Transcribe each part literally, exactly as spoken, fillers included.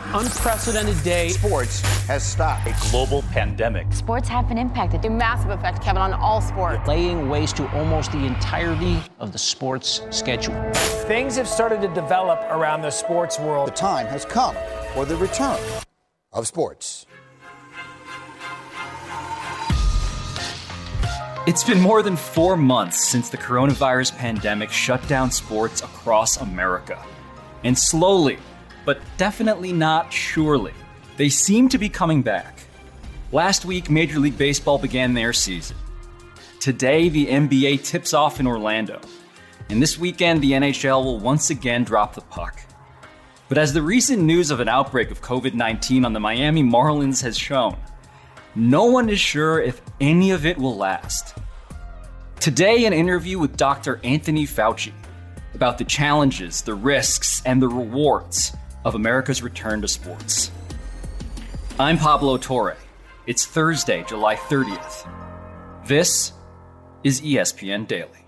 unprecedented day. Sports has stopped. A global pandemic. Sports have been impacted. A massive effect, Kevin, on all sports. Laying waste to almost the entirety of the sports schedule. Things have started to develop around the sports world. The time has come for the return of sports. It's been more than four months since the coronavirus pandemic shut down sports across America. And slowly, but definitely not surely, they seem to be coming back. Last week, Major League Baseball began their season. Today, the N B A tips off in Orlando. And this weekend, the N H L will once again drop the puck. But as the recent news of an outbreak of covid nineteen on the Miami Marlins has shown, no one is sure if any of it will last. Today, an interview with Doctor Anthony Fauci about the challenges, the risks, and the rewards of America's return to sports. I'm Pablo Torre. It's Thursday, July thirtieth. This is E S P N Daily.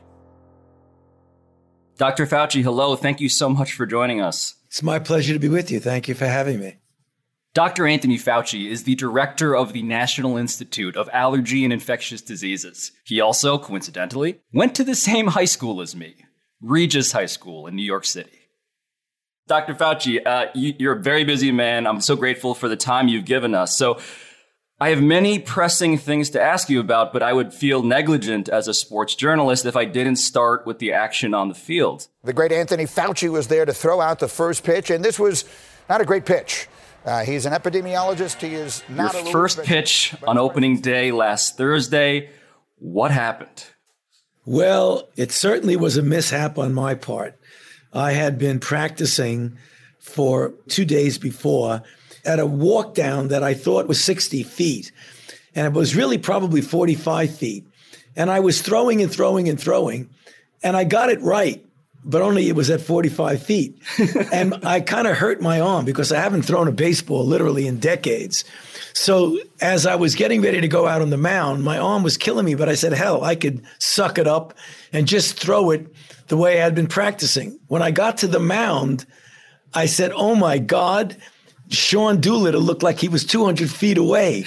Doctor Fauci, hello. Thank you so much for joining us. It's my pleasure to be with you. Thank you for having me. Doctor Anthony Fauci is the director of the National Institute of Allergy and Infectious Diseases. He also, coincidentally, went to the same high school as me, Regis High School in New York City. Doctor Fauci, uh, you, you're a very busy man. I'm so grateful for the time you've given us. So I have many pressing things to ask you about, but I would feel negligent as a sports journalist if I didn't start with the action on the field. The great Anthony Fauci was there to throw out the first pitch, and this was not a great pitch. Uh, he's an epidemiologist. He is not Your a first but, pitch but on opening day last Thursday. What happened? Well, it certainly was a mishap on my part. I had been practicing for two days before at a walk down that I thought was sixty feet. And it was really probably forty-five feet. And I was throwing and throwing and throwing. And I got it right, but only it was at forty-five feet. And I kind of hurt my arm because I haven't thrown a baseball literally in decades. So as I was getting ready to go out on the mound, my arm was killing me, but I said, hell, I could suck it up and just throw it the way I had been practicing. When I got to the mound, I said, oh my God, Sean Doolittle looked like he was two hundred feet away.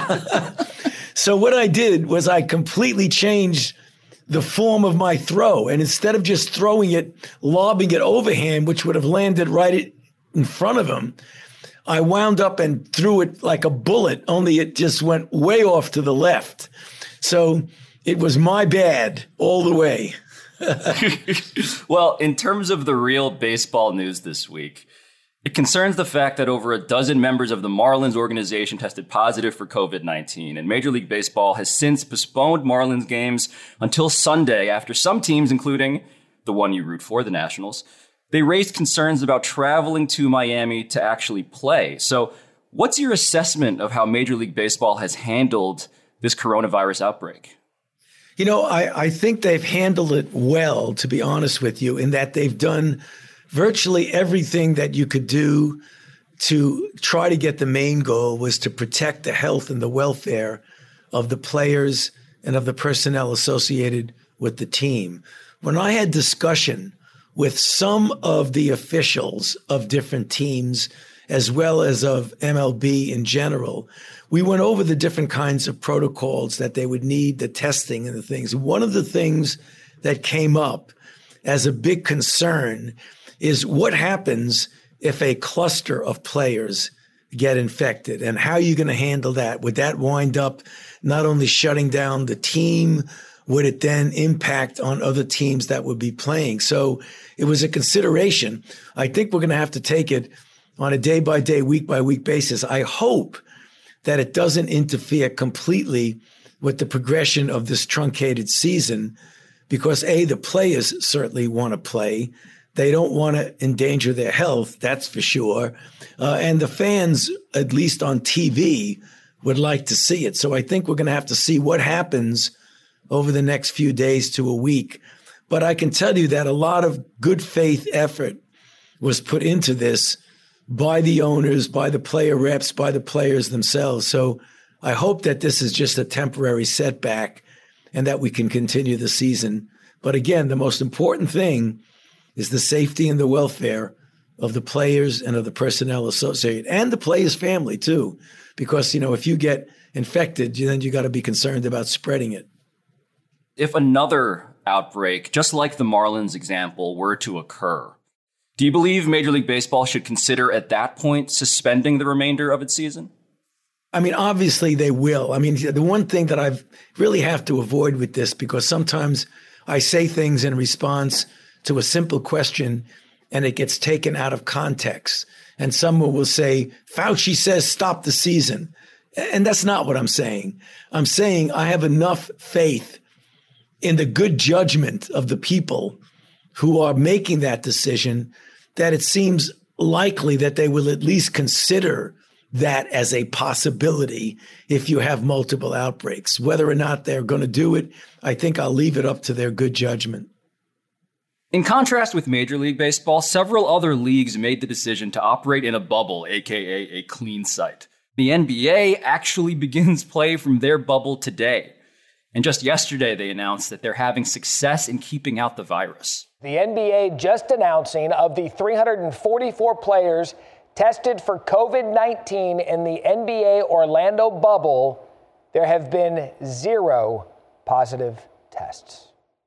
So what I did was I completely changed the form of my throw. And instead of just throwing it, lobbing it overhand, which would have landed right in front of him, I wound up and threw it like a bullet, only it just went way off to the left. So it was my bad all the way. Well, in terms of the real baseball news this week, it concerns the fact that over a dozen members of the Marlins organization tested positive for covid nineteen, and Major League Baseball has since postponed Marlins games until Sunday after some teams, including the one you root for, the Nationals, they raised concerns about traveling to Miami to actually play. So what's your assessment of how Major League Baseball has handled this coronavirus outbreak? You know, I, I think they've handled it well, to be honest with you, in that they've done virtually everything that you could do to try to get the main goal was to protect the health and the welfare of the players and of the personnel associated with the team. When I had discussion with some of the officials of different teams, as well as of M L B in general, we went over the different kinds of protocols that they would need, the testing and the things. One of the things that came up as a big concern is what happens if a cluster of players get infected, and how are you going to handle that? Would that wind up not only shutting down the team, would it then impact on other teams that would be playing? So it was a consideration. I think we're going to have to take it on a day-by-day, week-by-week basis. I hope that it doesn't interfere completely with the progression of this truncated season, because A, the players certainly want to play. They don't want to endanger their health, that's for sure. Uh, and the fans, at least on T V, would like to see it. So I think we're going to have to see what happens over the next few days to a week. But I can tell you that a lot of good faith effort was put into this by the owners, by the player reps, by the players themselves. So I hope that this is just a temporary setback and that we can continue the season. But again, the most important thing is the safety and the welfare of the players and of the personnel associated, and the players' family too. Because, you know, if you get infected, then you got to be concerned about spreading it. If another outbreak, just like the Marlins example, were to occur, do you believe Major League Baseball should consider at that point suspending the remainder of its season? I mean, obviously they will. I mean, the one thing that I really have to avoid with this, because sometimes I say things in response to a simple question and it gets taken out of context. And someone will say, Fauci says stop the season. And that's not what I'm saying. I'm saying I have enough faith in the good judgment of the people who are making that decision that it seems likely that they will at least consider that as a possibility if you have multiple outbreaks. Whether or not they're going to do it, I think I'll leave it up to their good judgment. In contrast with Major League Baseball, several other leagues made the decision to operate in a bubble, aka a clean site. The N B A actually begins play from their bubble today. And just yesterday, they announced that they're having success in keeping out the virus. The N B A just announcing of the three hundred forty-four players tested for covid nineteen in the N B A Orlando bubble, there have been zero positive tests.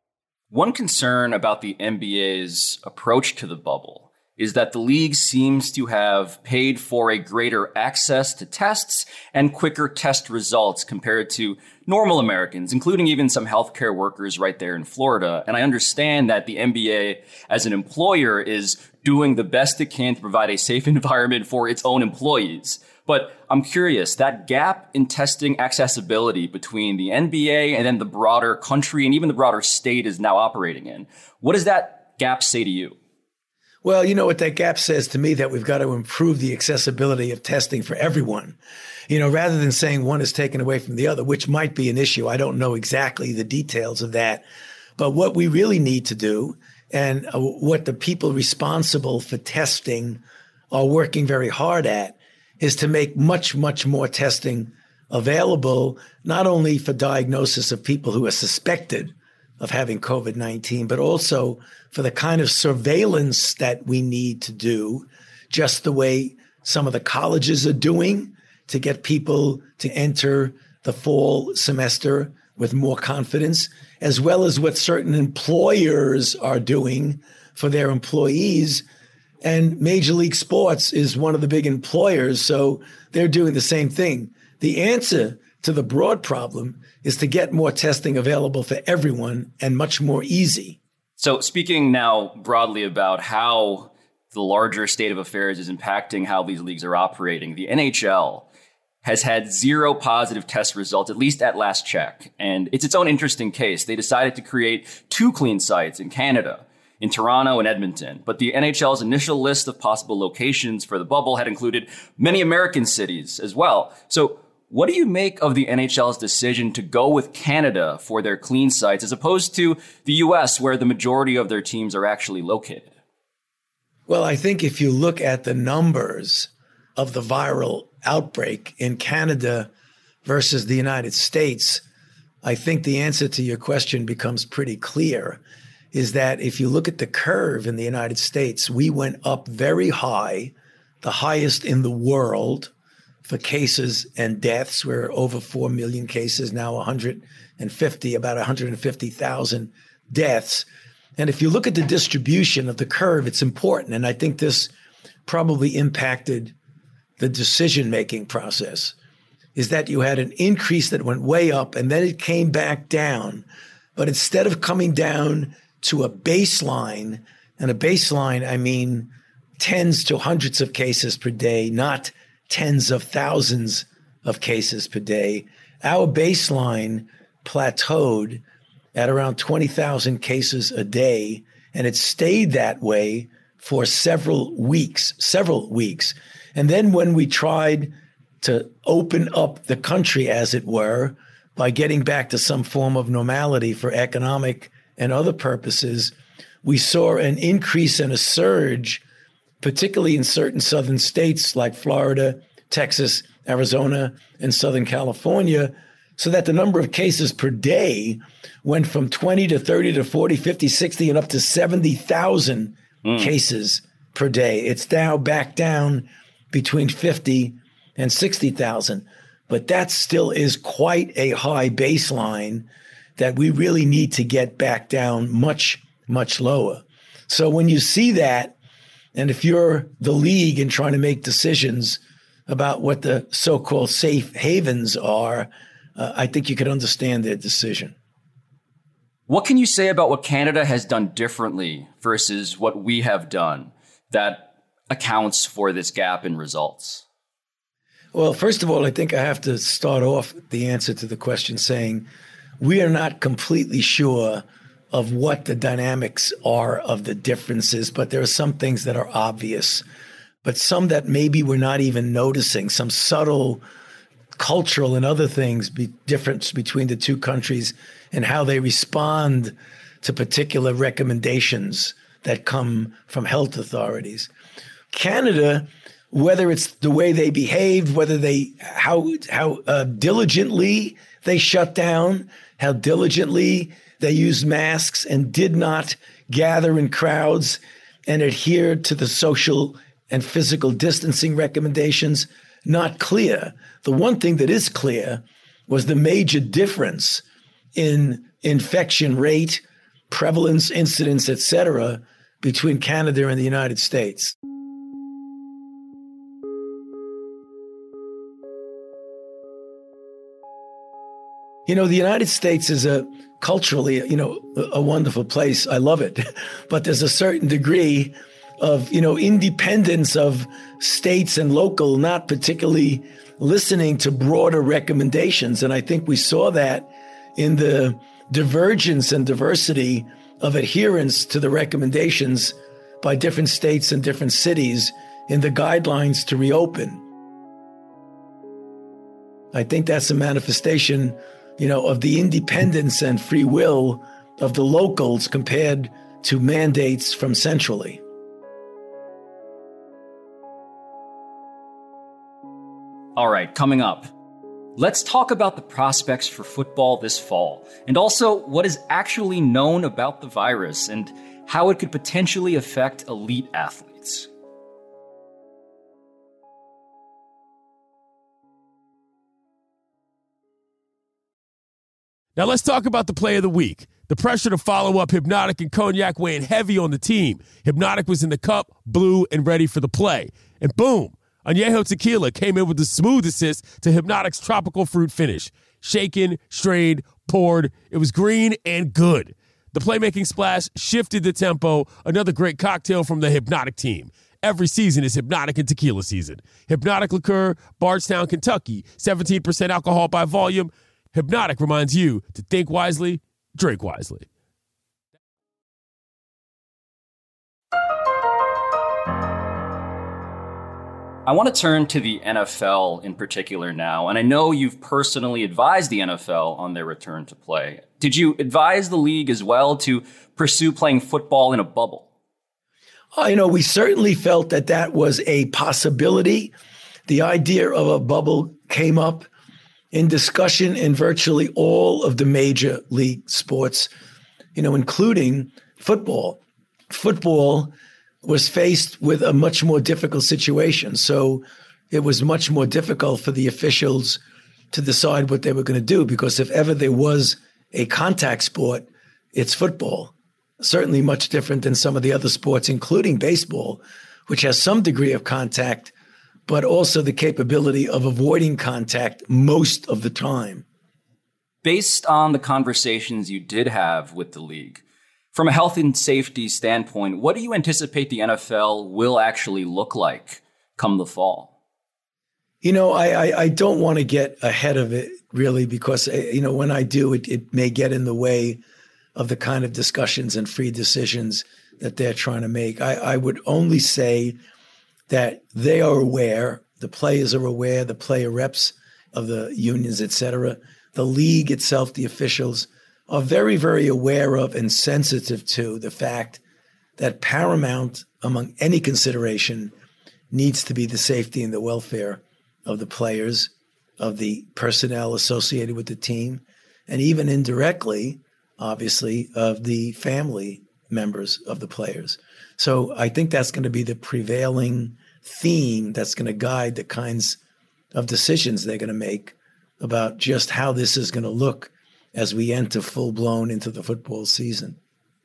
One concern about the N B A's approach to the bubble is that the league seems to have paid for a greater access to tests and quicker test results compared to normal Americans, including even some healthcare workers right there in Florida. And I understand that the N B A, as an employer, is doing the best it can to provide a safe environment for its own employees. But I'm curious, that gap in testing accessibility between the N B A and then the broader country and even the broader state is now operating in, what does that gap say to you? Well, you know what that gap says to me, that we've got to improve the accessibility of testing for everyone. You know, rather than saying one is taken away from the other, which might be an issue. I don't know exactly the details of that. But what we really need to do, and uh, what the people responsible for testing are working very hard at, is to make much, much more testing available, not only for diagnosis of people who are suspected of having covid nineteen, but also for the kind of surveillance that we need to do, just the way some of the colleges are doing, to get people to enter the fall semester with more confidence, as well as what certain employers are doing for their employees. And Major League Sports is one of the big employers, so they're doing the same thing. The answer to the broad problem is to get more testing available for everyone and much more easy. So speaking now broadly about how the larger state of affairs is impacting how these leagues are operating, the N H L has had zero positive test results, at least at last check. And it's its own interesting case. They decided to create two clean sites in Canada, in Toronto and Edmonton. But the N H L's initial list of possible locations for the bubble had included many American cities as well. So what do you make of the N H L's decision to go with Canada for their clean sites as opposed to the U S, where the majority of their teams are actually located? Well, I think if you look at the numbers of the viral outbreak in Canada versus the United States, I think the answer to your question becomes pretty clear, is that if you look at the curve in the United States, we went up very high, the highest in the world for cases and deaths. We're over four million cases now, one hundred fifty, about one hundred fifty thousand deaths. And if you look at the distribution of the curve, it's important. And I think this probably impacted the decision-making process, is that you had an increase that went way up and then it came back down. But instead of coming down to a baseline, and a baseline, I mean tens to hundreds of cases per day, not tens of thousands of cases per day, our baseline plateaued at around twenty thousand cases a day, and it stayed that way for several weeks, several weeks. And then when we tried to open up the country, as it were, by getting back to some form of normality for economic and other purposes, we saw an increase and a surge, particularly in certain southern states like Florida, Texas, Arizona, and Southern California, so that the number of cases per day went from twenty to thirty to forty, fifty, sixty, and up to seventy thousand mm. cases per day. It's now back down between fifty and sixty thousand. But that still is quite a high baseline that we really need to get back down much, much lower. So when you see that, and if you're the league and trying to make decisions about what the so-called safe havens are, uh, I think you could understand their decision. What can you say about what Canada has done differently versus what we have done that accounts for this gap in results? Well, first of all, I think I have to start off the answer to the question saying we are not completely sure of what the dynamics are of the differences, but there are some things that are obvious, but some that maybe we're not even noticing, some subtle cultural and other things, be difference between the two countries and how they respond to particular recommendations that come from health authorities. Canada, whether it's the way they behaved, whether they how how uh, diligently they shut down, how diligently they used masks and did not gather in crowds and adhere to the social and physical distancing recommendations, not clear. The one thing that is clear was the major difference in infection rate, prevalence, incidence, et cetera, between Canada and the United States. You know, the United States is a culturally, you know, a wonderful place. I love it. But there's a certain degree of, you know, independence of states and local, not particularly listening to broader recommendations. And I think we saw that in the divergence and diversity of adherence to the recommendations by different states and different cities in the guidelines to reopen. I think that's a manifestation, you know, of the independence and free will of the locals compared to mandates from centrally. All right, coming up, let's talk about the prospects for football this fall, and also what is actually known about the virus and how it could potentially affect elite athletes. Now let's talk about the play of the week. The pressure to follow up Hypnotic and Cognac weighing heavy on the team. Hypnotic was in the cup, blue, and ready for the play. And boom, Añejo Tequila came in with the smooth assist to Hypnotic's tropical fruit finish. Shaken, strained, poured. It was green and good. The playmaking splash shifted the tempo. Another great cocktail from the Hypnotic team. Every season is Hypnotic and Tequila season. Hypnotic Liqueur, Bardstown, Kentucky. seventeen percent alcohol by volume. Hypnotic reminds you to think wisely, drink wisely. I want to turn to the N F L in particular now, and I know you've personally advised the N F L on their return to play. Did you advise the league as well to pursue playing football in a bubble? Uh, you know, we certainly felt that that was a possibility. The idea of a bubble came up in discussion in virtually all of the major league sports, you know, including football. Football was faced with a much more difficult situation. So it was much more difficult for the officials to decide what they were going to do, because if ever there was a contact sport, it's football. Certainly much different than some of the other sports, including baseball, which has some degree of contact, but also the capability of avoiding contact most of the time. Based on the conversations you did have with the league, from a health and safety standpoint, what do you anticipate the N F L will actually look like come the fall? You know, I, I, I don't want to get ahead of it, really, because, you know, when I do, it, it may get in the way of the kind of discussions and free decisions that they're trying to make. I, I would only say that they are aware, the players are aware, the player reps of the unions, et cetera, the league itself, the officials, are very, very aware of and sensitive to the fact that paramount among any consideration needs to be the safety and the welfare of the players, of the personnel associated with the team, and even indirectly, obviously, of the family members of the players. So I think that's going to be the prevailing theme that's going to guide the kinds of decisions they're going to make about just how this is going to look as we enter full-blown into the football season.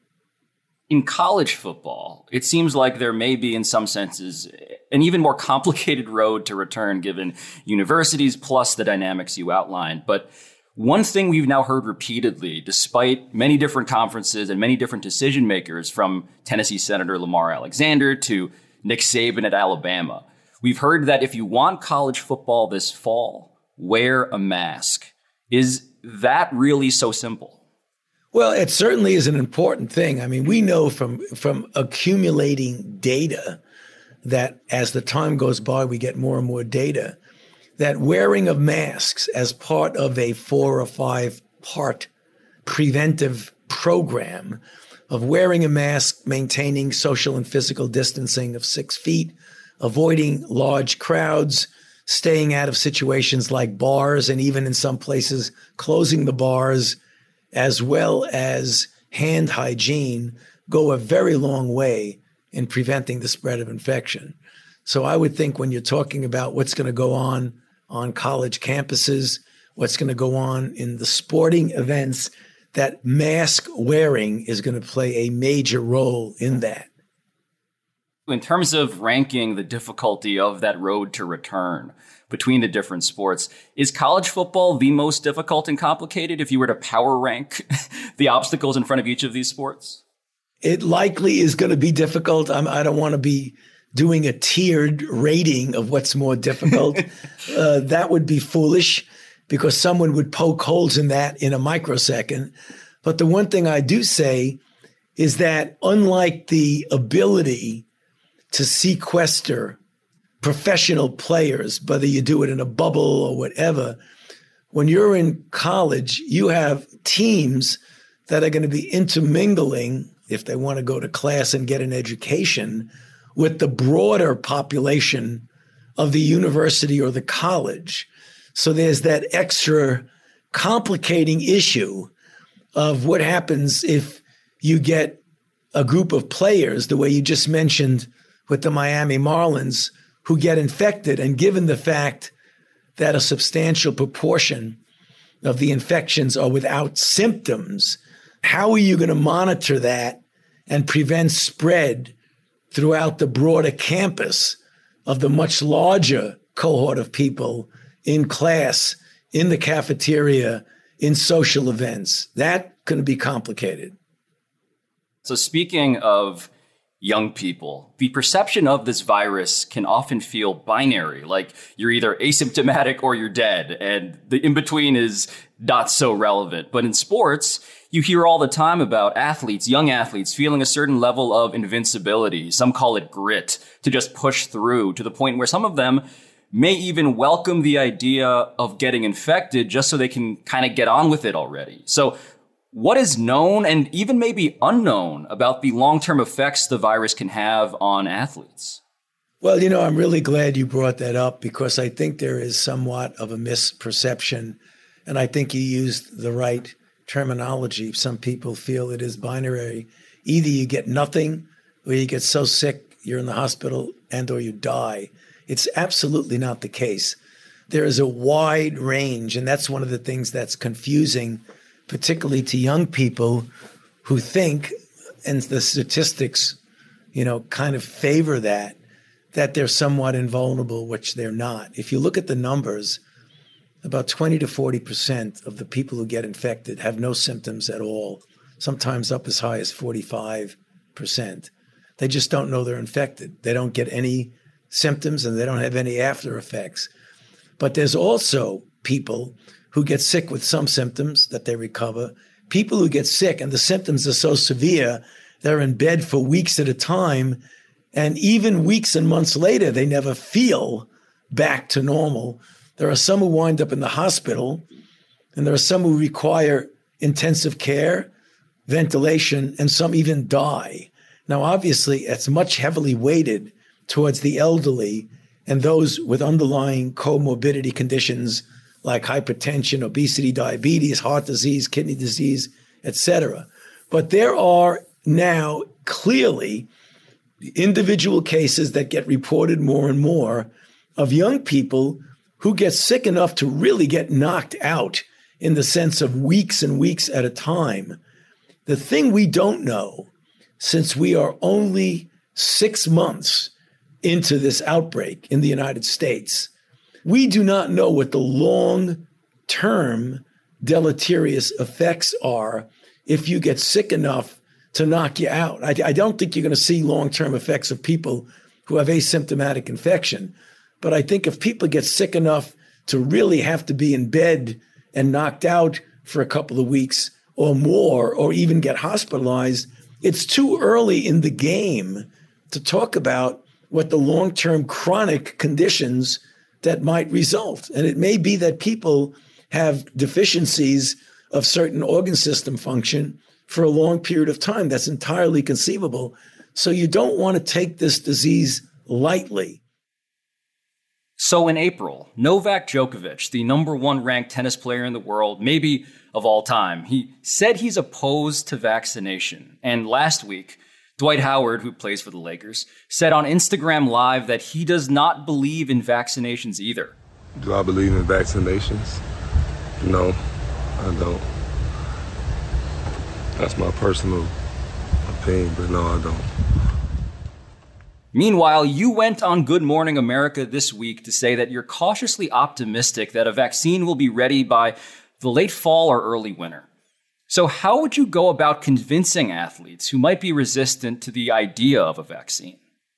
In college football, it seems like there may be, in some senses, an even more complicated road to return given universities plus the dynamics you outlined. But one thing we've now heard repeatedly, despite many different conferences and many different decision makers, from Tennessee Senator Lamar Alexander to Nick Saban at Alabama, we've heard that if you want college football this fall, wear a mask. Is that really so simple? Well, it certainly is an important thing. I mean, we know from from accumulating data that as the time goes by, we get more and more data, that wearing of masks as part of a four or five part preventive program of wearing a mask, maintaining social and physical distancing of six feet, avoiding large crowds, staying out of situations like bars, and even in some places closing the bars, as well as hand hygiene, go a very long way in preventing the spread of infection. So I would think when you're talking about what's going to go on on college campuses, what's going to go on in the sporting events, that mask wearing is going to play a major role in that. In terms of ranking the difficulty of that road to return between the different sports, is college football the most difficult and complicated if you were to power rank the obstacles in front of each of these sports? It likely is going to be difficult. I'm, I don't want to be doing a tiered rating of what's more difficult. uh, that would be foolish because someone would poke holes in that in a microsecond. But the one thing I do say is that unlike the ability to sequester professional players, whether you do it in a bubble or whatever, when you're in college, you have teams that are going to be intermingling, if they want to go to class and get an education, with the broader population of the university or the college. So there's that extra complicating issue of what happens if you get a group of players, the way you just mentioned with the Miami Marlins, who get infected, and given the fact that a substantial proportion of the infections are without symptoms, how are you going to monitor that and prevent spread throughout the broader campus of the much larger cohort of people in class, in the cafeteria, in social events? That's going to be complicated. So speaking of young people, the perception of this virus can often feel binary, like you're either asymptomatic or you're dead, and the in-between is not so relevant. But in sports, you hear all the time about athletes, young athletes, feeling a certain level of invincibility. Some call it grit, to just push through, to the point where some of them may even welcome the idea of getting infected just so they can kind of get on with it already. So what is known and even maybe unknown about the long-term effects the virus can have on athletes? Well, you know, I'm really glad you brought that up because I think there is somewhat of a misperception, and I think you used the right terminology. Some people feel it is binary. Either you get nothing or you get so sick you're in the hospital and or you die. It's absolutely not the case. There is a wide range, and that's one of the things that's confusing, particularly to young people who think, and the statistics, you know, kind of favor that, that they're somewhat invulnerable, which they're not. If you look at the numbers, about twenty to forty percent of the people who get infected have no symptoms at all, sometimes up as high as forty-five percent. They just don't know they're infected. They don't get any symptoms and they don't have any after effects. But there's also people who get sick with some symptoms that they recover, people who get sick and the symptoms are so severe, they're in bed for weeks at a time, and even weeks and months later, they never feel back to normal. There are some who wind up in the hospital, and there are some who require intensive care, ventilation, and some even die. Now, obviously, it's much heavily weighted towards the elderly and those with underlying comorbidity conditions like hypertension, obesity, diabetes, heart disease, kidney disease, et cetera. But there are now clearly individual cases that get reported more and more of young people who get sick enough to really get knocked out in the sense of weeks and weeks at a time. The thing we don't know, since we are only six months into this outbreak in the United States, we do not know what the long-term deleterious effects are if you get sick enough to knock you out. I, I don't think you're going to see long-term effects of people who have asymptomatic infection. But I think if people get sick enough to really have to be in bed and knocked out for a couple of weeks or more, or even get hospitalized, it's too early in the game to talk about what the long-term chronic conditions that might result. And it may be that people have deficiencies of certain organ system function for a long period of time. That's entirely conceivable. So you don't want to take this disease lightly. So in April, Novak Djokovic, the number one ranked tennis player in the world, maybe of all time, he said he's opposed to vaccination. And last week, Dwight Howard, who plays for the Lakers, said on Instagram Live that he does not believe in vaccinations either. Do I believe in vaccinations? No, I don't. That's my personal opinion, but no, I don't. Meanwhile, you went on Good Morning America this week to say that you're cautiously optimistic that a vaccine will be ready by the late fall or early winter. So how would you go about convincing athletes who might be resistant to the idea of a vaccine?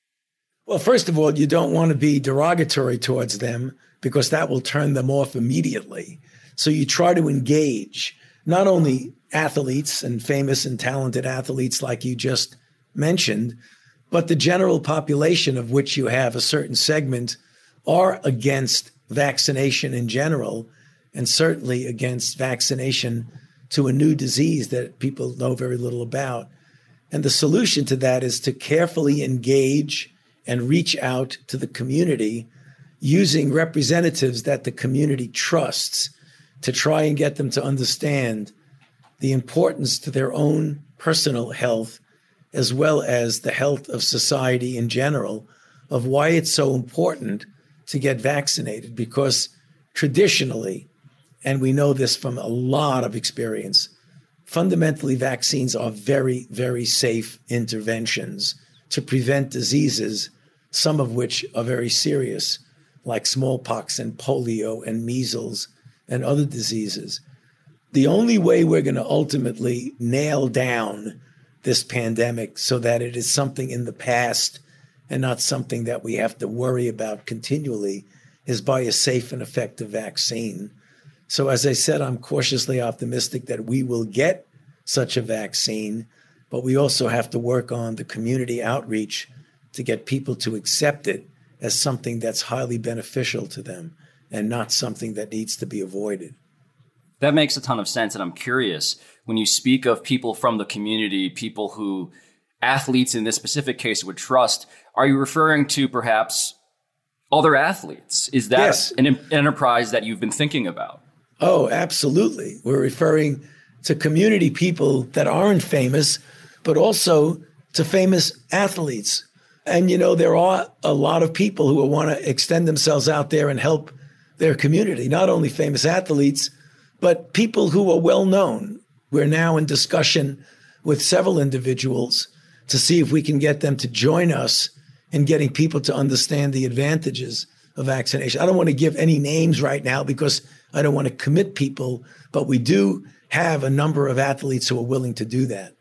Well, first of all, you don't want to be derogatory towards them because that will turn them off immediately. So you try to engage not only athletes and famous and talented athletes like you just mentioned, but the general population, of which you have a certain segment, are against vaccination in general, and certainly against vaccination to a new disease that people know very little about. And the solution to that is to carefully engage and reach out to the community using representatives that the community trusts to try and get them to understand the importance to their own personal health as well as the health of society in general, of why it's so important to get vaccinated. Because traditionally, and we know this from a lot of experience, fundamentally vaccines are very, very safe interventions to prevent diseases, some of which are very serious, like smallpox and polio and measles and other diseases. The only way we're going to ultimately nail down this pandemic so that it is something in the past and not something that we have to worry about continually is by a safe and effective vaccine. So as I said, I'm cautiously optimistic that we will get such a vaccine, but we also have to work on the community outreach to get people to accept it as something that's highly beneficial to them and not something that needs to be avoided. That makes a ton of sense. And I'm curious, when you speak of people from the community, people who athletes in this specific case would trust, are you referring to perhaps other athletes? Is that yes. an enterprise that you've been thinking about? Oh, absolutely. We're referring to community people that aren't famous, but also to famous athletes. And, you know, there are a lot of people who want to extend themselves out there and help their community, not only famous athletes, but people who are well known. We're now in discussion with several individuals to see if we can get them to join us in getting people to understand the advantages of vaccination. I don't want to give any names right now because I don't want to commit people, but we do have a number of athletes who are willing to do that.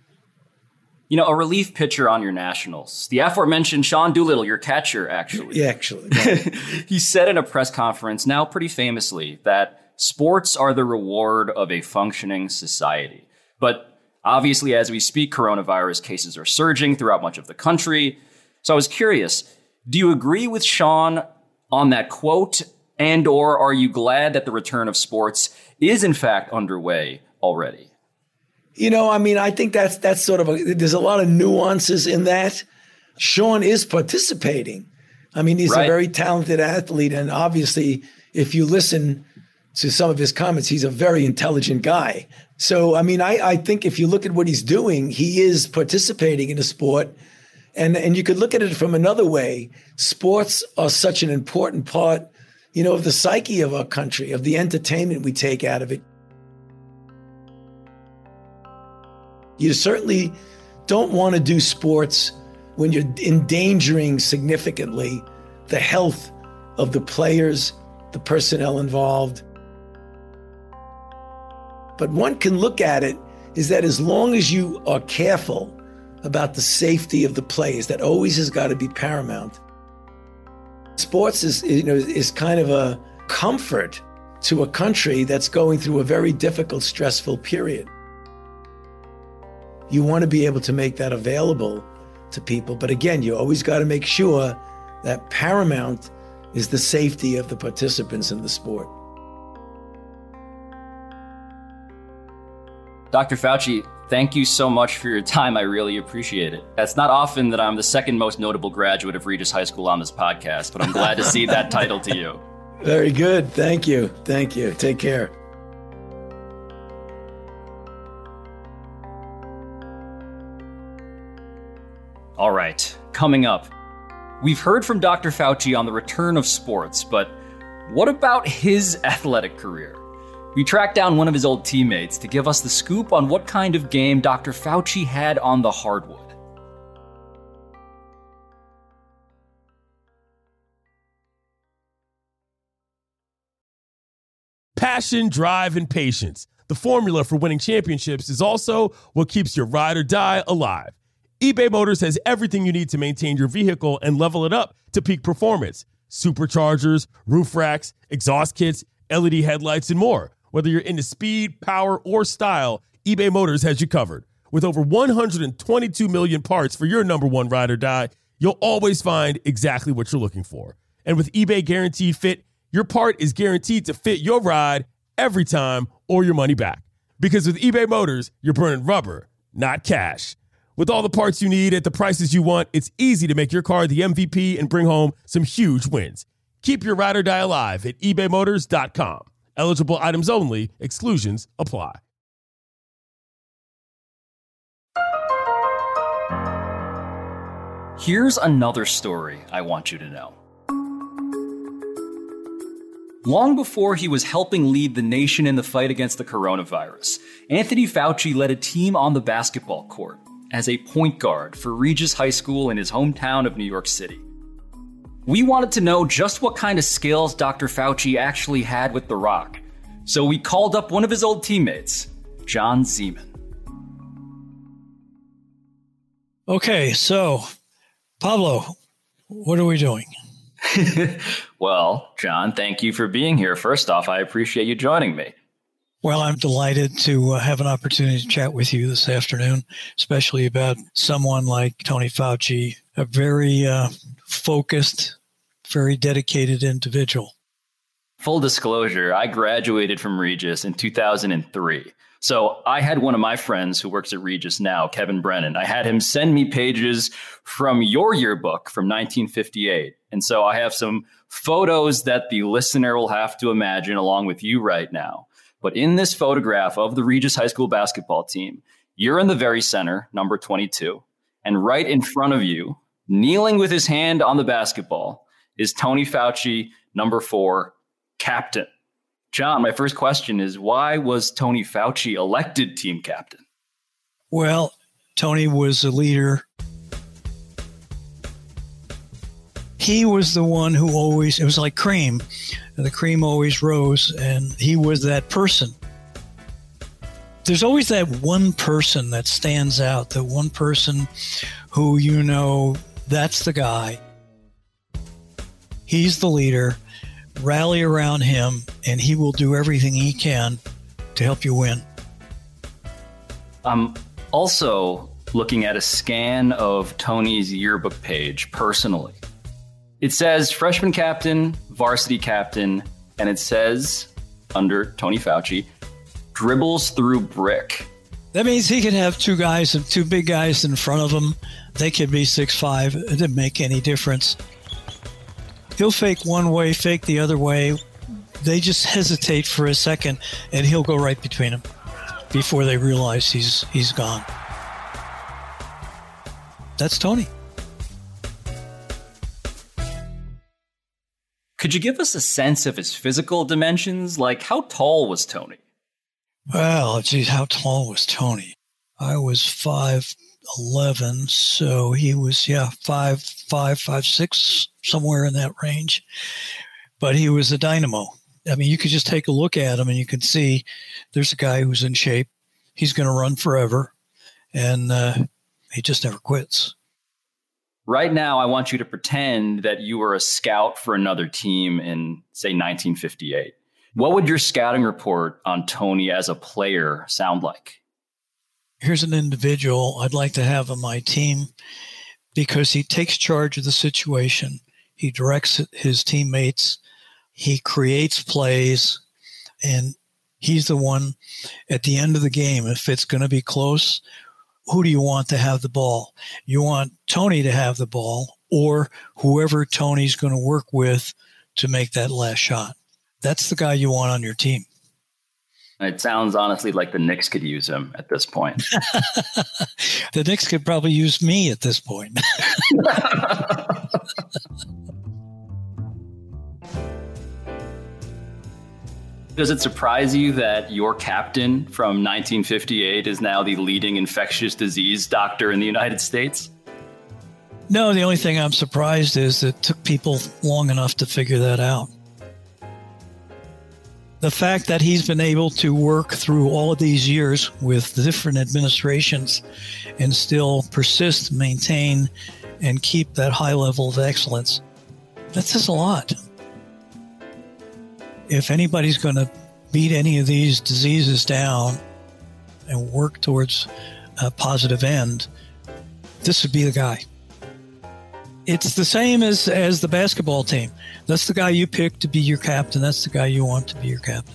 You know, a relief pitcher on your Nationals, the aforementioned Sean Doolittle, your catcher, actually. Yeah, actually. Right. He said in a press conference, now pretty famously, that sports are the reward of a functioning society. But obviously, as we speak, coronavirus cases are surging throughout much of the country. So I was curious, do you agree with Sean on that quote? And or are you glad that the return of sports is in fact underway already? You know, I mean, I think that's that's sort of a, there's a lot of nuances in that. Sean is participating. I mean, he's right. a very talented athlete. And obviously, if you listen to some of his comments, he's a very intelligent guy. So, I mean, I, I think if you look at what he's doing, he is participating in a sport. And, and you could look at it from another way. Sports are such an important part, you know, of the psyche of our country, of the entertainment we take out of it. You certainly don't want to do sports when you're endangering significantly the health of the players, the personnel involved. But one can look at it is that as long as you are careful about the safety of the players, that always has got to be paramount. Sports is, you know, is kind of a comfort to a country that's going through a very difficult, stressful period. You want to be able to make that available to people. But again, you always got to make sure that paramount is the safety of the participants in the sport. Doctor Fauci, thank you so much for your time. I really appreciate it. It's not often that I'm the second most notable graduate of Regis High School on this podcast, but I'm glad to see that title to you. Very good. Thank you. Thank you. Take care. All right, coming up, we've heard from Doctor Fauci on the return of sports, but what about his athletic career? We tracked down one of his old teammates to give us the scoop on what kind of game Doctor Fauci had on the hardwood. Passion, drive, and patience. The formula for winning championships is also what keeps your ride or die alive. eBay Motors has everything you need to maintain your vehicle and level it up to peak performance. Superchargers, roof racks, exhaust kits, L E D headlights, and more. Whether you're into speed, power, or style, eBay Motors has you covered. With over one hundred twenty-two million parts for your number one ride or die, you'll always find exactly what you're looking for. And with eBay Guaranteed Fit, your part is guaranteed to fit your ride every time or your money back. Because with eBay Motors, you're burning rubber, not cash. With all the parts you need at the prices you want, it's easy to make your car the M V P and bring home some huge wins. Keep your ride or die alive at ebay motors dot com. Eligible items only. Exclusions apply. Here's another story I want you to know. Long before he was helping lead the nation in the fight against the coronavirus, Anthony Fauci led a team on the basketball court as a point guard for Regis High School in his hometown of New York City. We wanted to know just what kind of skills Doctor Fauci actually had with The Rock, so we called up one of his old teammates, John Zeman. Okay, so, Pablo, what are we doing? Well, John, thank you for being here. First off, I appreciate you joining me. Well, I'm delighted to uh, have an opportunity to chat with you this afternoon, especially about someone like Tony Fauci, a very uh, focused, very dedicated individual. Full disclosure, I graduated from Regis in two thousand three. So I had one of my friends who works at Regis now, Kevin Brennan. I had him send me pages from your yearbook from nineteen fifty-eight. And so I have some photos that the listener will have to imagine along with you right now. But in this photograph of the Regis High School basketball team, you're in the very center, number twenty-two. And right in front of you, kneeling with his hand on the basketball, is Tony Fauci, number four, captain. John, my first question is, why was Tony Fauci elected team captain? Well, Tony was a leader. He was the one who always, it was like cream. The cream always rose, and he was that person. There's always that one person that stands out, the one person who, you know, that's the guy. He's the leader. Rally around him, and he will do everything he can to help you win. I'm also looking at a scan of Tony's yearbook page personally. It says freshman captain, varsity captain, and it says, under Tony Fauci, dribbles through brick. That means he could have two guys and two big guys in front of him. They could be six five. It didn't make any difference. He'll fake one way, fake the other way. they just hesitate for a second, and he'll go right between them before they realize he's he's gone. That's Tony. Could you give us a sense of his physical dimensions? Like, how tall was Tony? Well, geez, how tall was Tony? I was five eleven, so he was, yeah, five five, five six, somewhere in that range. But he was a dynamo. I mean, you could just take a look at him and you can see there's a guy who's in shape. He's going to run forever, and uh, he just never quits. Right now, I want you to pretend that you were a scout for another team in, say, nineteen fifty-eight. What would your scouting report on Tony as a player sound like? Here's an individual I'd like to have on my team because he takes charge of the situation. He directs his teammates. He creates plays, and he's the one at the end of the game. If it's going to be close, who do you want to have the ball? You want Tony to have the ball, or whoever Tony's going to work with to make that last shot. That's the guy you want on your team. It sounds honestly like the Knicks could use him at this point. The Knicks could probably use me at this point. Does it surprise you that your captain from nineteen fifty-eight is now the leading infectious disease doctor in the United States? No, the only thing I'm surprised is it took people long enough to figure that out. The fact that he's been able to work through all of these years with the different administrations and still persist, maintain, and keep that high level of excellence, that says a lot. If anybody's going to beat any of these diseases down and work towards a positive end, this would be the guy. It's the same as, as the basketball team. That's the guy you pick to be your captain. That's the guy you want to be your captain.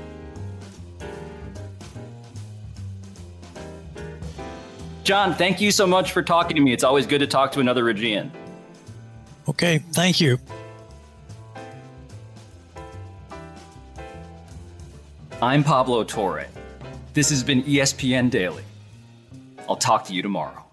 John, thank you so much for talking to me. It's always good to talk to another Regian. Okay, thank you. I'm Pablo Torre. This has been E S P N Daily. I'll talk to you tomorrow.